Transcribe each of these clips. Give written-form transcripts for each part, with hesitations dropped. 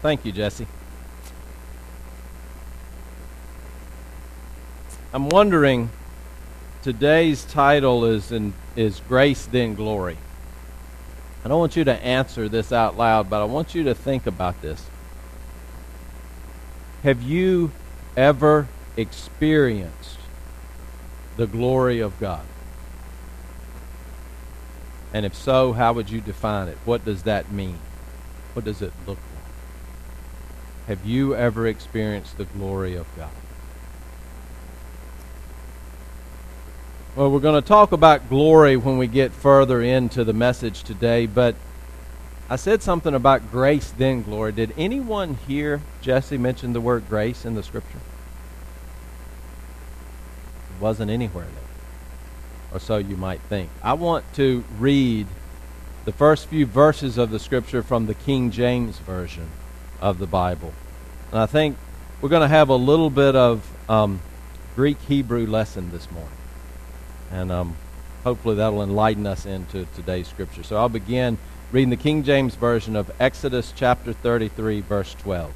Thank you, Jesse. I'm wondering, today's title is Grace Then Glory. I don't want you to answer this out loud, but I want you to think about this. Have you ever experienced the glory of God? And if so, how would you define it? What does that mean? What does it look like? Have you ever experienced the glory of God? Well, we're going to talk about glory when we get further into the message today, but I said something about grace then glory. Did anyone hear Jesse mention the word grace in the Scripture? It wasn't anywhere there, or so you might think. I want to read the first few verses of the Scripture from the King James Version of the Bible. And I think we're going to have a little bit of Greek-Hebrew lesson this morning. And hopefully that'll enlighten us into today's Scripture. So I'll begin reading the King James Version of Exodus chapter 33, verse 12.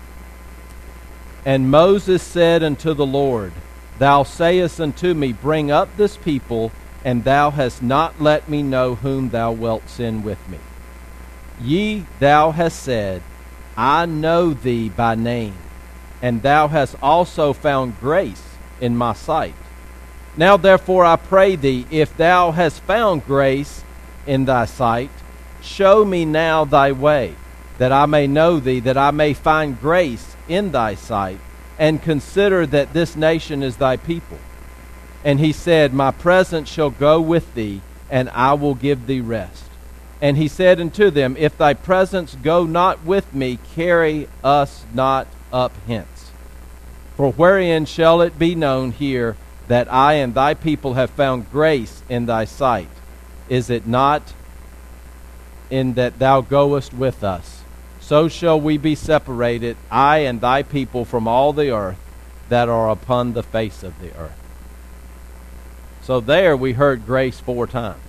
And Moses said unto the Lord, Thou sayest unto me, Bring up this people, and thou hast not let me know whom thou wilt send with me. Thou hast said, I know thee by name, and thou hast also found grace in my sight. Now therefore I pray thee, if thou hast found grace in thy sight, show me now thy way, that I may know thee, that I may find grace in thy sight, and consider that this nation is thy people. And he said, My presence shall go with thee, and I will give thee rest. And he said unto them, If thy presence go not with me, carry us not up hence. For wherein shall it be known here that I and thy people have found grace in thy sight? Is it not in that thou goest with us? So shall we be separated, I and thy people, from all the earth that are upon the face of the earth. So there we heard grace 4 times.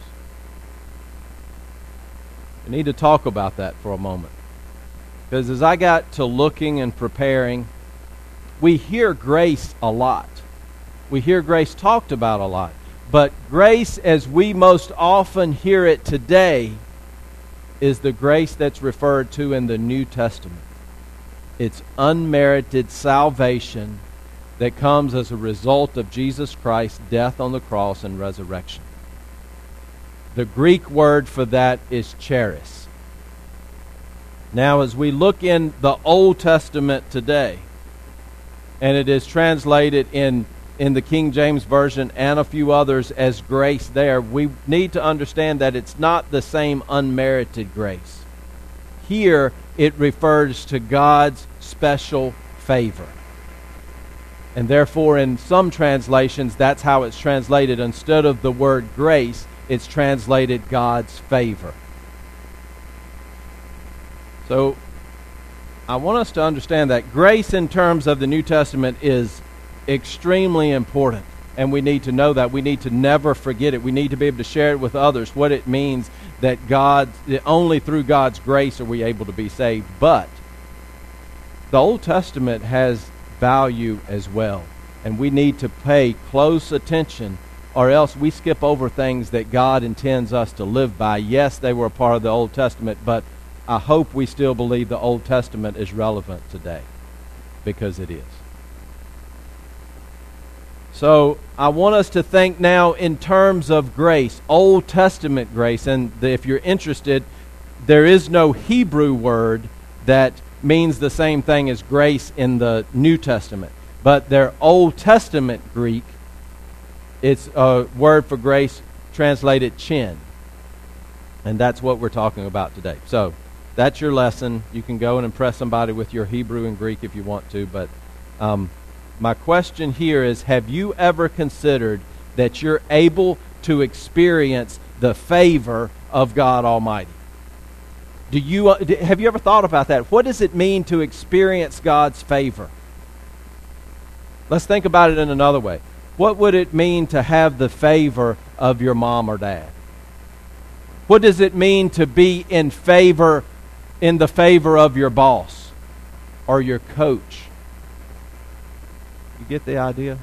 We need to talk about that for a moment. Because as I got to looking and preparing, we hear grace a lot. We hear grace talked about a lot. But grace, as we most often hear it today, is the grace that's referred to in the New Testament. It's unmerited salvation that comes as a result of Jesus Christ's death on the cross and resurrection. The Greek word for that is charis. Now, as we look in the Old Testament today, and it is translated in the King James Version and a few others as grace there, we need to understand that it's not the same unmerited grace. Here, it refers to God's special favor. And therefore, in some translations, that's how it's translated. Instead of the word grace, it's translated God's favor. So, I want us to understand that grace in terms of the New Testament is extremely important. And we need to know that. We need to never forget it. We need to be able to share it with others, what it means that only through God's grace are we able to be saved. But the Old Testament has value as well. And we need to pay close attention, or else we skip over things that God intends us to live by. Yes, they were a part of the Old Testament, but I hope we still believe the Old Testament is relevant today, because it is. So I want us to think now in terms of grace, Old Testament grace. And if you're interested, there is no Hebrew word that means the same thing as grace in the New Testament. But their Old Testament Greek, it's a word for grace translated chin. And that's what we're talking about today. So that's your lesson. You can go and impress somebody with your Hebrew and Greek if you want to. But my question here is, have you ever considered that you're able to experience the favor of God Almighty? Have you ever thought about that? What does it mean to experience God's favor? Let's think about it in another way. What would it mean to have the favor of your mom or dad? What does it mean to be in the favor of your boss? or your coach? You get the idea?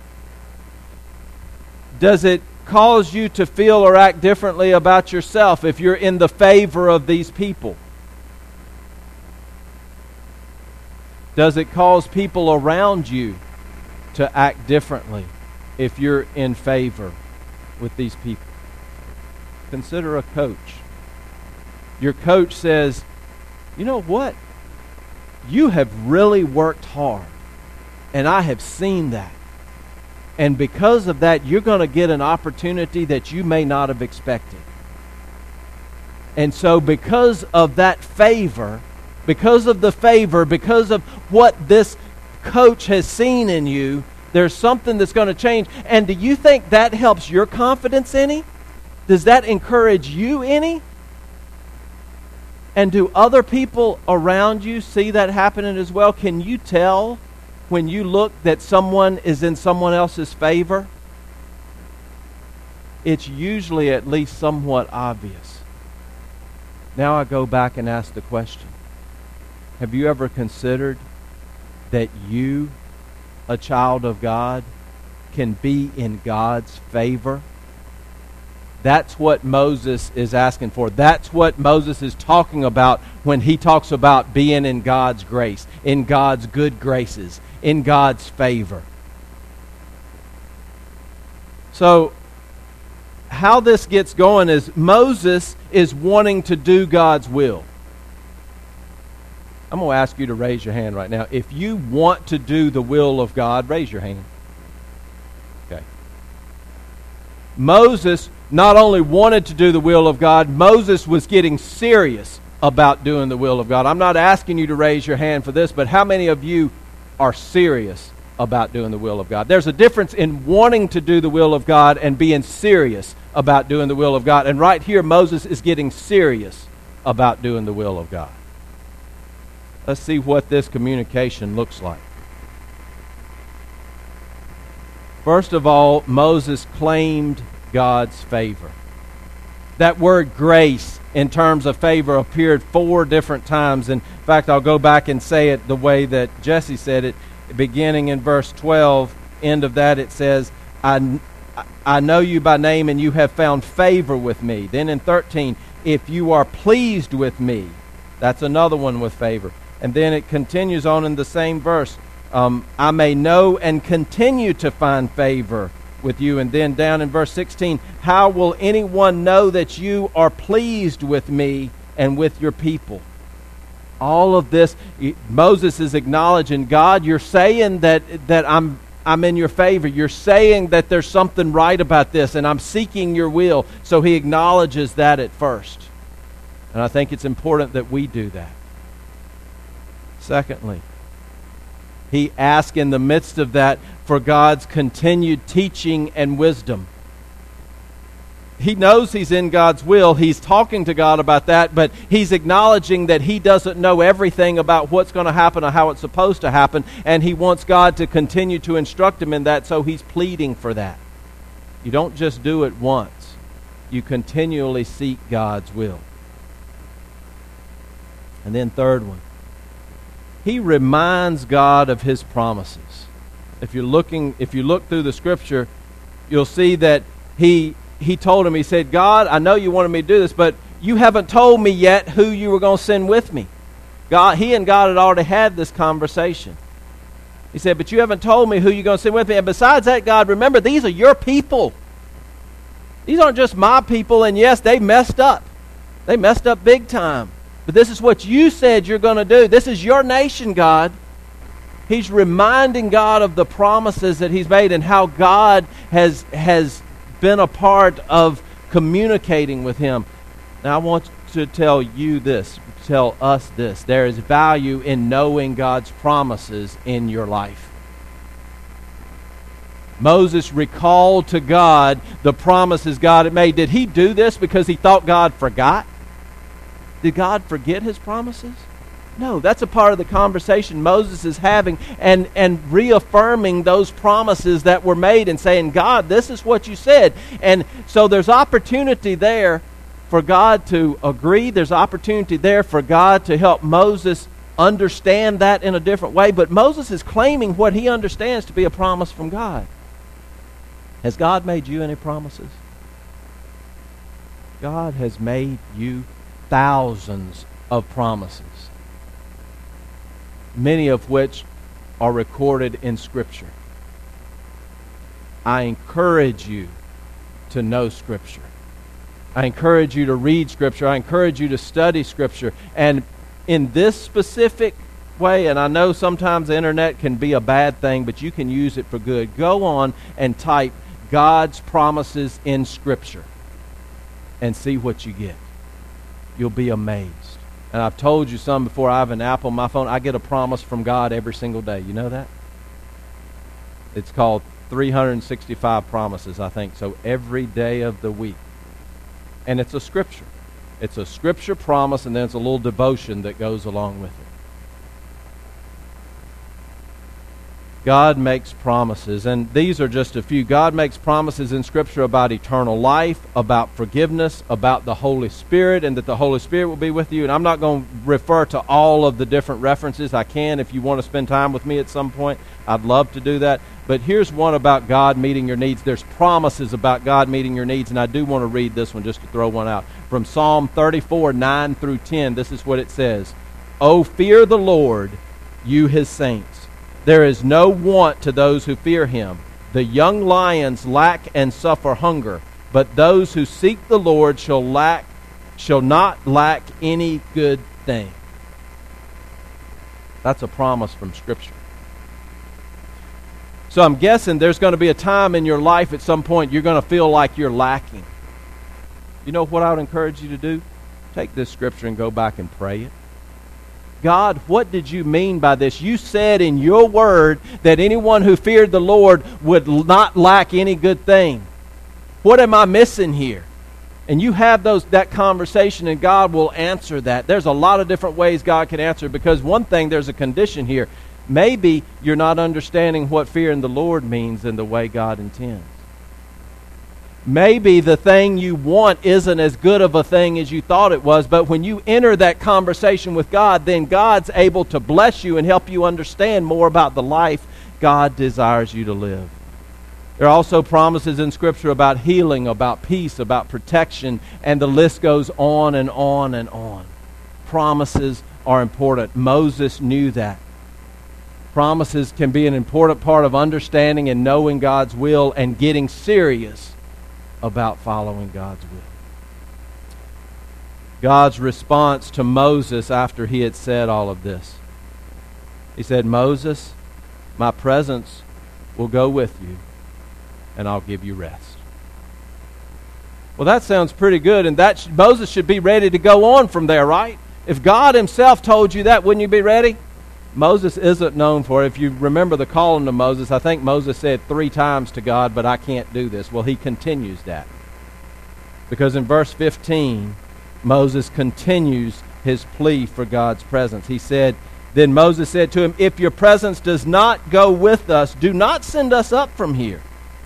Does it cause you to feel or act differently about yourself if you're in the favor of these people? Does it cause people around you to act differently if you're in favor with these people? Consider a coach. Your coach says, you know what? You have really worked hard, and I have seen that. And because of that, you're going to get an opportunity that you may not have expected. And so because of that favor, because of what this coach has seen in you, there's something that's going to change. And do you think that helps your confidence any? Does that encourage you any? And do other people around you see that happening as well? Can you tell when you look that someone is in someone else's favor? It's usually at least somewhat obvious. Now I go back and ask the question. Have you ever considered that you, a child of God, can be in God's favor? That's what Moses is asking for. That's what Moses is talking about when he talks about being in God's grace, in God's good graces, in God's favor. So, how this gets going is Moses is wanting to do God's will. I'm going to ask you to raise your hand right now. If you want to do the will of God, raise your hand. Okay. Moses not only wanted to do the will of God, Moses was getting serious about doing the will of God. I'm not asking you to raise your hand for this, but how many of you are serious about doing the will of God? There's a difference in wanting to do the will of God and being serious about doing the will of God. And right here, Moses is getting serious about doing the will of God. Let's see what this communication looks like. First of all, Moses claimed God's favor. That word grace in terms of favor appeared 4 different times. In fact, I'll go back and say it the way that Jesse said it. Beginning in verse 12, end of that it says, I know you by name and you have found favor with me. Then in 13, if you are pleased with me. That's another one with favor. And then it continues on in the same verse. I may know and continue to find favor with you. And then down in verse 16, how will anyone know that you are pleased with me and with your people? All of this, Moses is acknowledging, God, you're saying that I'm in your favor. You're saying that there's something right about this, and I'm seeking your will. So he acknowledges that at first. And I think it's important that we do that. Secondly, he asks in the midst of that for God's continued teaching and wisdom. He knows he's in God's will. He's talking to God about that, but he's acknowledging that he doesn't know everything about what's going to happen or how it's supposed to happen, and he wants God to continue to instruct him in that, so he's pleading for that. You don't just do it once. You continually seek God's will. And then third one, he reminds God of his promises. If you look through the scripture, you'll see that he told him, he said, God, I know you wanted me to do this, but you haven't told me yet who you were going to send with me. He and God had already had this conversation. He said, but you haven't told me who you're going to send with me. And besides that, God, remember, these are your people. These aren't just my people, and yes, they messed up. They messed up big time. But this is what you said you're going to do. This is your nation, God. He's reminding God of the promises that he's made and how God has been a part of communicating with him. Now I want to tell us this. There is value in knowing God's promises in your life. Moses recalled to God the promises God had made. Did he do this because he thought God forgot? Did God forget his promises? No, that's a part of the conversation Moses is having and reaffirming those promises that were made and saying, God, this is what you said. And so there's opportunity there for God to agree. There's opportunity there for God to help Moses understand that in a different way, but Moses is claiming what he understands to be a promise from God. Has God made you any promises? God has made you thousands of promises, many of which are recorded in Scripture. I encourage you to know Scripture. I encourage you to read Scripture. I encourage you to study Scripture. And in this specific way, and I know sometimes the internet can be a bad thing, but you can use it for good. Go on and type God's promises in Scripture and see what you get. You'll be amazed. And I've told you some before. I have an app on my phone. I get a promise from God every single day. You know that? It's called 365 promises, I think. So every day of the week. And it's a scripture. It's a scripture promise, and then it's a little devotion that goes along with it. God makes promises, and these are just a few. God makes promises in Scripture about eternal life, about forgiveness, about the Holy Spirit, and that the Holy Spirit will be with you. And I'm not going to refer to all of the different references. I can if you want to spend time with me at some point. I'd love to do that. But here's one about God meeting your needs. There's promises about God meeting your needs, and I do want to read this one just to throw one out. From Psalm 34, 9 through 10, this is what it says. "O fear the Lord, you His saints. There is no want to those who fear Him. The young lions lack and suffer hunger, but those who seek the Lord shall not lack any good thing." That's a promise from Scripture. So I'm guessing there's going to be a time in your life at some point you're going to feel like you're lacking. You know what I would encourage you to do? Take this Scripture and go back and pray it. God, what did you mean by this? You said in your word that anyone who feared the Lord would not lack any good thing. What am I missing here? And you have that conversation, and God will answer that. There's a lot of different ways God can answer, because one thing, there's a condition here. Maybe you're not understanding what fearing the Lord means in the way God intends. Maybe the thing you want isn't as good of a thing as you thought it was, but when you enter that conversation with God, then God's able to bless you and help you understand more about the life God desires you to live. There are also promises in Scripture about healing, about peace, about protection, and the list goes on and on and on. Promises are important. Moses knew that. Promises can be an important part of understanding and knowing God's will and getting serious about following God's will. God's response to Moses after he had said all of this. He said, "Moses, my presence will go with you, and I'll give you rest." Well, that sounds pretty good, and Moses should be ready to go on from there, right? If God Himself told you that, wouldn't you be ready? Moses isn't known for it. If you remember the calling to Moses, I think Moses said 3 times to God, "But I can't do this." Well, he continues that. Because in verse 15, Moses continues his plea for God's presence. He said, then Moses said to him, "If your presence does not go with us, do not send us up from here."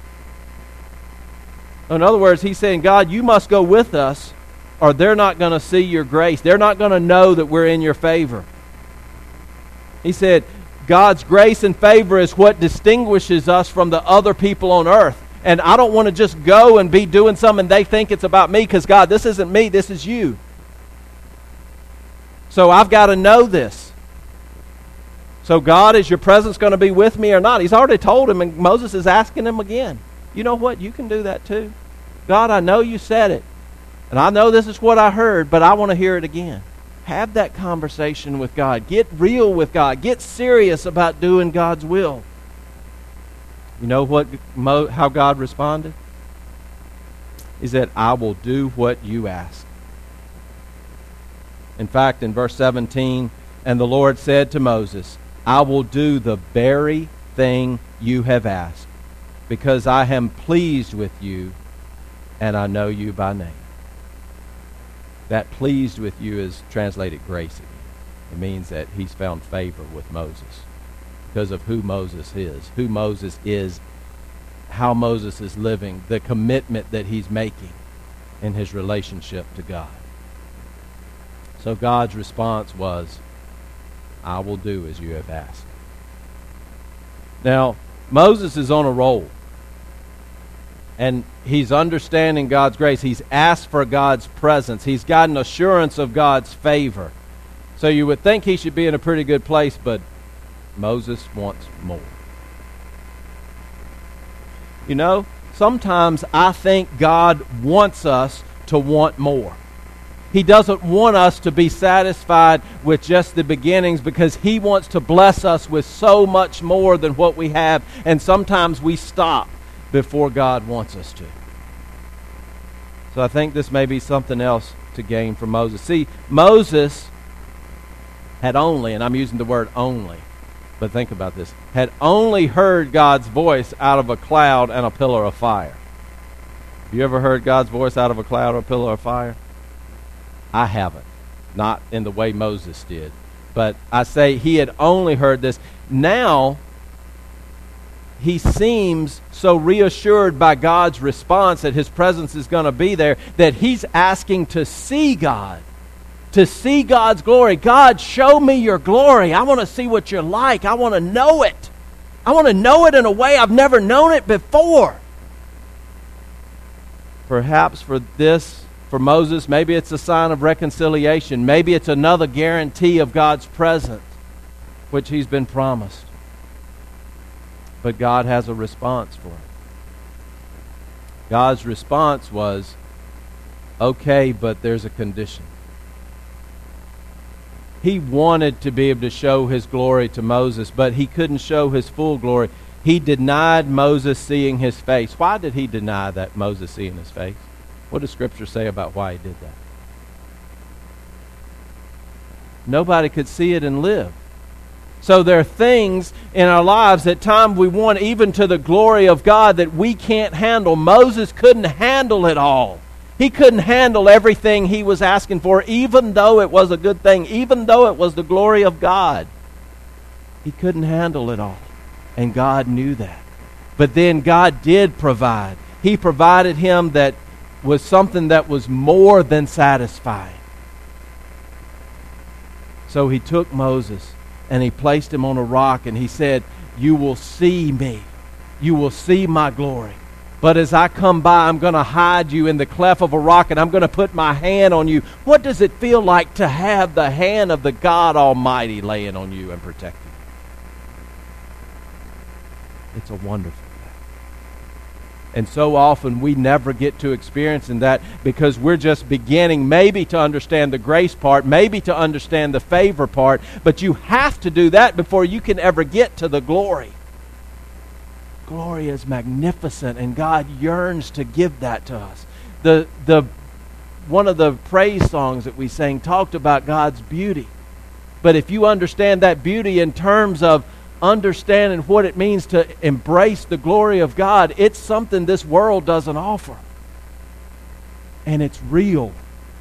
In other words, he's saying, God, you must go with us, or they're not going to see your grace. They're not going to know that we're in your favor. He said, God's grace and favor is what distinguishes us from the other people on earth. And I don't want to just go and be doing something they think it's about me, because God, this isn't me, this is you. So I've got to know this. So God, is your presence going to be with me or not? He's already told him, and Moses is asking him again. You know what? You can do that too. God, I know you said it. And I know this is what I heard, but I want to hear it again. Have that conversation with God. Get real with God. Get serious about doing God's will. You know how God responded? He said, "I will do what you ask." In fact, in verse 17, and the Lord said to Moses, "I will do the very thing you have asked, because I am pleased with you, and I know you by name." That "pleased with you" is translated grace again. It means that he's found favor with Moses because of who Moses is, how Moses is living, the commitment that he's making in his relationship to God. So God's response was, I will do as you have asked. Now, Moses is on a roll. And he's understanding God's grace. He's asked for God's presence. He's got an assurance of God's favor. So you would think he should be in a pretty good place, but Moses wants more. You know, sometimes I think God wants us to want more. He doesn't want us to be satisfied with just the beginnings because He wants to bless us with so much more than what we have. And sometimes we stop before God wants us to. So I think this may be something else to gain from Moses. See, Moses had only, and I'm using the word only, but think about this, had only heard God's voice out of a cloud and a pillar of fire. Have you ever heard God's voice out of a cloud or a pillar of fire? I haven't. Not in the way Moses did. But I say he had only heard this. Now, he seems so reassured by God's response that His presence is going to be there that he's asking to see God, to see God's glory. God, show me your glory. I want to see what you're like. I want to know it. I want to know it in a way I've never known it before. Perhaps for Moses, maybe it's a sign of reconciliation. Maybe it's another guarantee of God's presence, which he's been promised. But God has a response for it. God's response was, okay, but there's a condition. He wanted to be able to show His glory to Moses, but He couldn't show His full glory. He denied Moses seeing His face. Why did He deny that Moses seeing His face? What does Scripture say about why He did that? Nobody could see it and live. So there are things in our lives at times we want even to the glory of God that we can't handle. Moses couldn't handle it all. He couldn't handle everything he was asking for, even though it was a good thing, even though it was the glory of God. He couldn't handle it all. And God knew that. But then God did provide. He provided him that was something that was more than satisfying. So He took Moses and He placed him on a rock and He said, you will see me. You will see my glory. But as I come by, I'm going to hide you in the cleft of a rock and I'm going to put my hand on you. What does it feel like to have the hand of the God Almighty laying on you and protecting you? It's a wonderful thing. And so often we never get to experiencing that because we're just beginning maybe to understand the grace part, maybe to understand the favor part, but you have to do that before you can ever get to the glory. Glory is magnificent and God yearns to give that to us. One of the praise songs that we sang talked about God's beauty. But if you understand that beauty in terms of understanding what it means to embrace the glory of God, it's something this world doesn't offer. And it's real.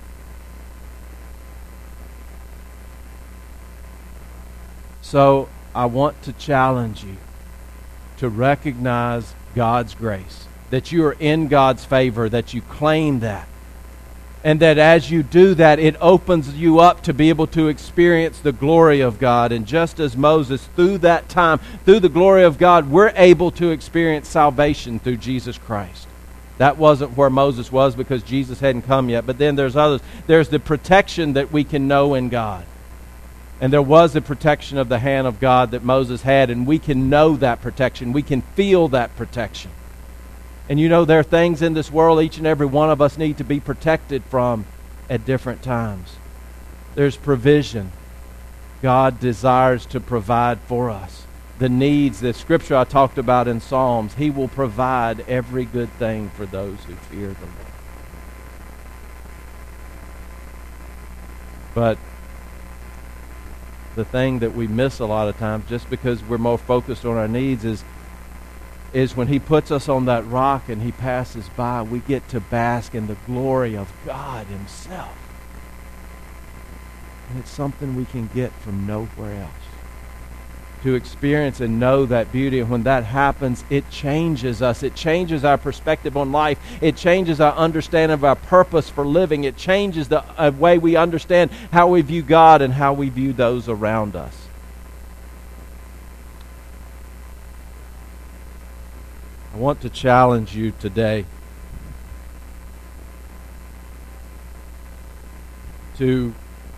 So I want to challenge you to recognize God's grace, that you are in God's favor, that you claim that. And that as you do that, it opens you up to be able to experience the glory of God. And just as Moses, through that time, through the glory of God, we're able to experience salvation through Jesus Christ. That wasn't where Moses was because Jesus hadn't come yet. But then there's others. There's the protection that we can know in God. And there was the protection of the hand of God that Moses had, and we can know that protection. We can feel that protection. And you know, there are things in this world each and every one of us need to be protected from at different times. There's provision. God desires to provide for us. The needs, the scripture I talked about in Psalms, He will provide every good thing for those who fear the Lord. But the thing that we miss a lot of times, just because we're more focused on our needs, is when He puts us on that rock and He passes by, we get to bask in the glory of God Himself. And it's something we can get from nowhere else. To experience and know that beauty. And when that happens, it changes us. It changes our perspective on life. It changes our understanding of our purpose for living. It changes the way we understand how we view God and how we view those around us. I want to challenge you today to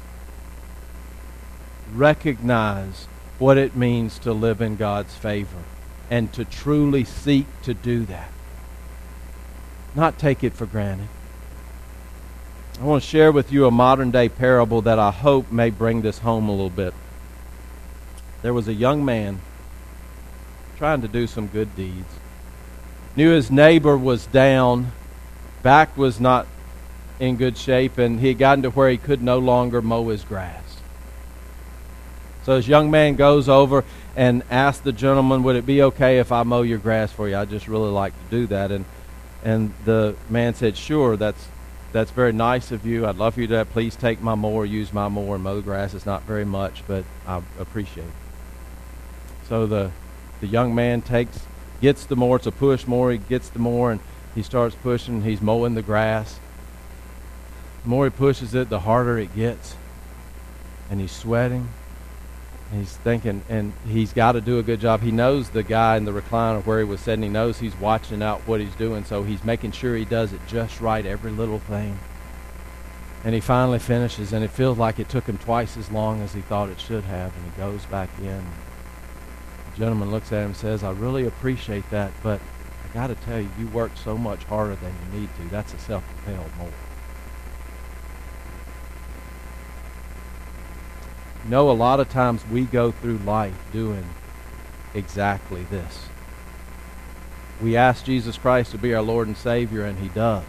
recognize what it means to live in God's favor and to truly seek to do that. Not take it for granted. I want to share with you a modern day parable that I hope may bring this home a little bit. There was a young man trying to do some good deeds. Knew his neighbor was down, back was not in good shape, and he had gotten to where he could no longer mow his grass. So this young man goes over and asks the gentleman, would it be okay if I mow your grass for you? I'd just really like to do that. And the man said, sure, that's very nice of you. I'd love for you to please take my mower, use my mower, and mow the grass. It's not very much, but I appreciate it. So the young man gets the mower. It's a push mower. He gets the mower, and he starts pushing. He's mowing the grass. The more he pushes it, the harder it gets. And he's sweating. And he's thinking, and he's got to do a good job. He knows the guy in the recliner where he was sitting. He knows he's watching out what he's doing, so he's making sure he does it just right, every little thing. And he finally finishes, and it feels like it took him twice as long as he thought it should have, and he goes back in. The gentleman looks at him and says, I really appreciate that, but I got to tell you, you work so much harder than you need to. That's a self-propelled mower. You know, a lot of times we go through life doing exactly this. We ask Jesus Christ to be our Lord and Savior, and He does.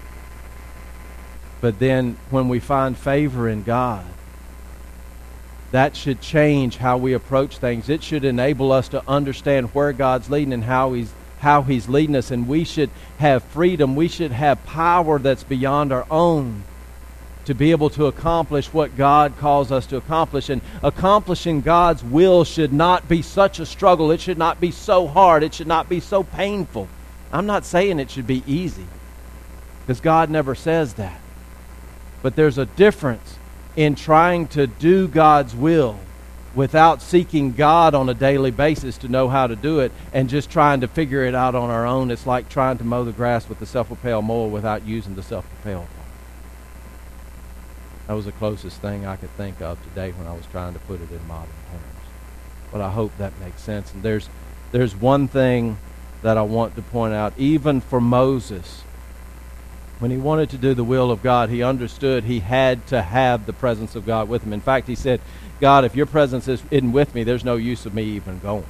But then when we find favor in God, that should change how we approach things. It should enable us to understand where God's leading and how He's leading us. And we should have freedom. We should have power that's beyond our own to be able to accomplish what God calls us to accomplish. And accomplishing God's will should not be such a struggle. It should not be so hard. It should not be so painful. I'm not saying it should be easy, because God never says that. But there's a difference in trying to do God's will without seeking God on a daily basis to know how to do it, and just trying to figure it out on our own. It's like trying to mow the grass with the self-propelled mower without using the self-propelled one. That was the closest thing I could think of today when I was trying to put it in modern terms. But I hope that makes sense. And there's one thing that I want to point out. Even for Moses, when he wanted to do the will of God, he understood he had to have the presence of God with him. In fact, he said, God, if your presence isn't with me, there's no use of me even going.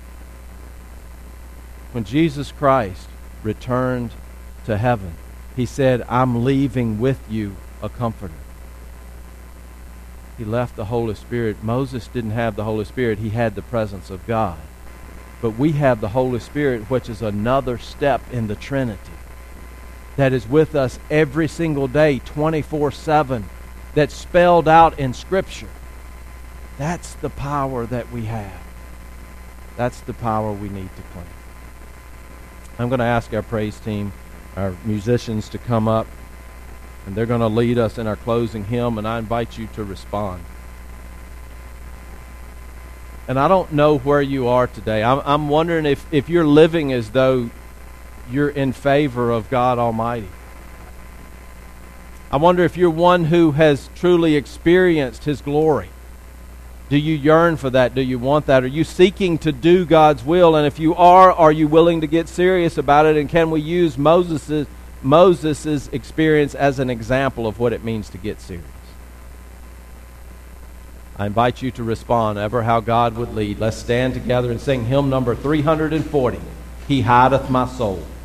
When Jesus Christ returned to heaven, He said, I'm leaving with you a comforter. He left the Holy Spirit. Moses didn't have the Holy Spirit. He had the presence of God. But we have the Holy Spirit, which is another step in the Trinity, that is with us every single day, 24/7, that's spelled out in Scripture. That's the power that we have. That's the power we need to claim. I'm going to ask our praise team, our musicians, to come up, and they're going to lead us in our closing hymn, and I invite you to respond. And I don't know where you are today. I'm wondering if you're living as though you're in favor of God Almighty. I wonder if you're one who has truly experienced His glory. Do you yearn for that? Do you want that? Are you seeking to do God's will? And if you are you willing to get serious about it? And can we use Moses' experience as an example of what it means to get serious? I invite you to respond ever how God would lead. Let's stand together and sing hymn number 340, He Hideth My Soul.